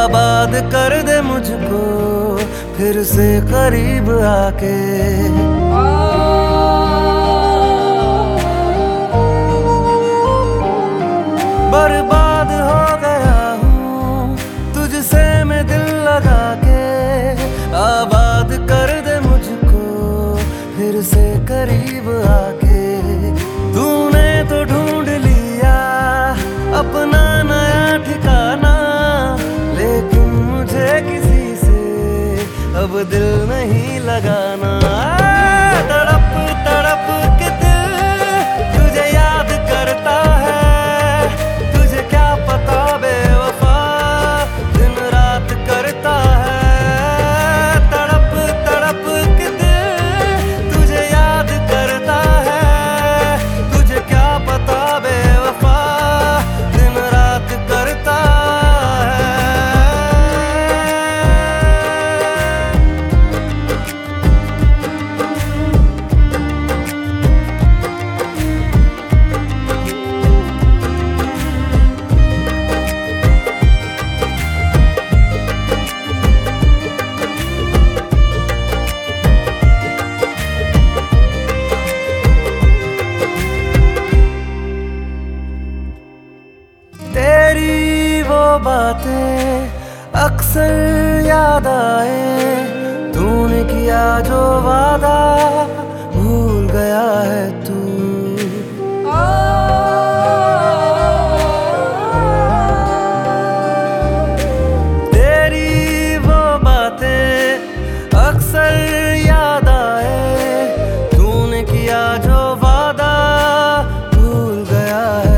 आबाद कर दे मुझको फिर से करीब आके। बर्बाद हो गया हूँ तुझसे मैं दिल लगा के। आबाद कर दे मुझको फिर से करीब आके। तूने तो ढूंढ लिया अपना नया ठिकाना, लेकिन मुझे किसी से अब दिल नहीं लगाना। तड़प तड़प के दिल तुझे याद करता है, तुझे क्या पता बेवफा दिन रात करता है। तड़प तड़प के दिल तुझे याद करता है, तुझे क्या पता बेवफा दिन रात करता है। तेरी वो बातें अक्सर याद आए, तूने किया जो वादा भूल गया है तू। तेरी वो बातें अक्सर याद आए, तूने किया जो वादा भूल गया है।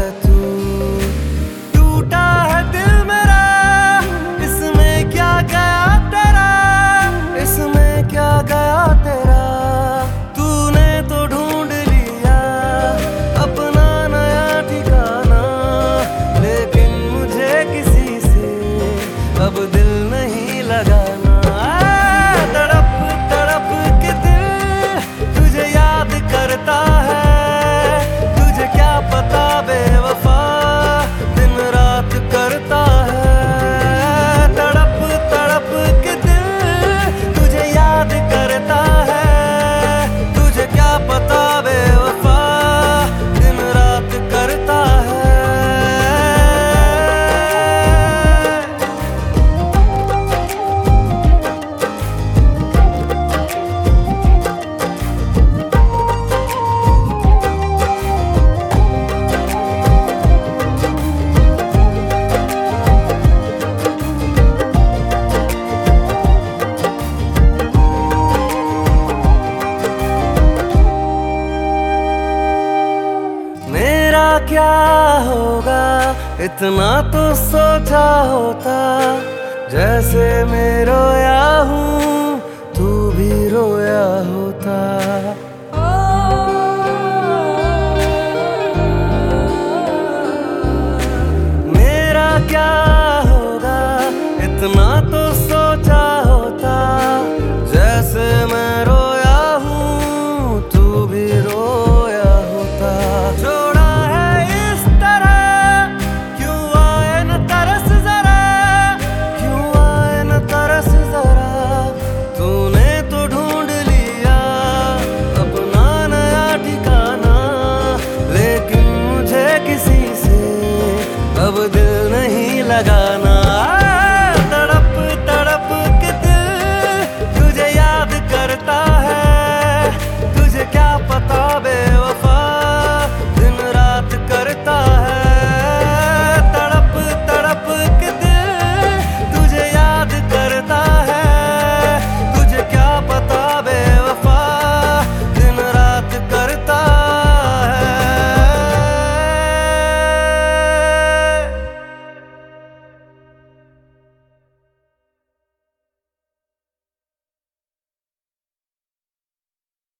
तूने तो ढूंढ लिया अपना नया ठिकाना, लेकिन मुझे किसी से अब दिल नहीं लगाना। तड़प तड़प के दिल तुझे याद करता है, तुझे क्या पता बेवफा दिन रात करता है। तड़प तड़प के दिल तुझे याद करता है, तुझे क्या पता बेवफा दिन रात करता है। क्या होगा इतना तो सोचा होता, जैसे मैं रोया हूँ तू भी रोया होता। मेरा क्या होगा इतना तो